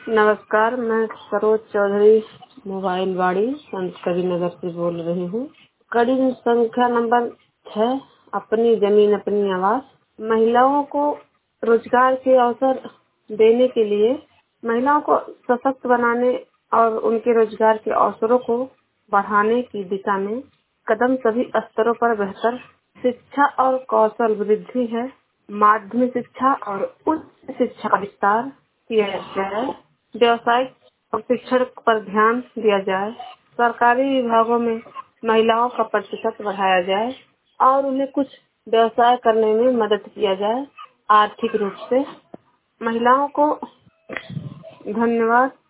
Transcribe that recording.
नमस्कार, मैं सरोज चौधरी मोबाइल वाड़ी संत कबीरनगर से बोल रही हूँ। कड़ी संख्या नंबर 6, अपनी जमीन अपनी आवाज। महिलाओं को रोजगार के अवसर देने के लिए, महिलाओं को सशक्त बनाने और उनके रोजगार के अवसरों को बढ़ाने की दिशा में कदम सभी स्तरों पर बेहतर शिक्षा और कौशल वृद्धि है। माध्यमिक शिक्षा और उच्च शिक्षा का विस्तार किया जाए, व्यावसायिक प्रशिक्षण पर ध्यान दिया जाए, सरकारी विभागों में महिलाओं का प्रतिशत बढ़ाया जाए और उन्हें कुछ व्यवसाय करने में मदद किया जाए आर्थिक रूप से। महिलाओं को धन्यवाद।